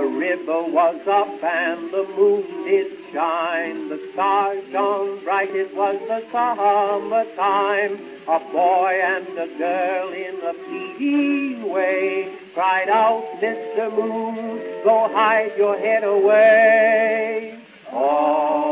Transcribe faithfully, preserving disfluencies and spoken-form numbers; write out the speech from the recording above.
river was up and the moon did shine. The stars shone bright, it was the summertime. A boy and a girl in a pleading way cried out, Mister Moon, go hide your head away. Oh,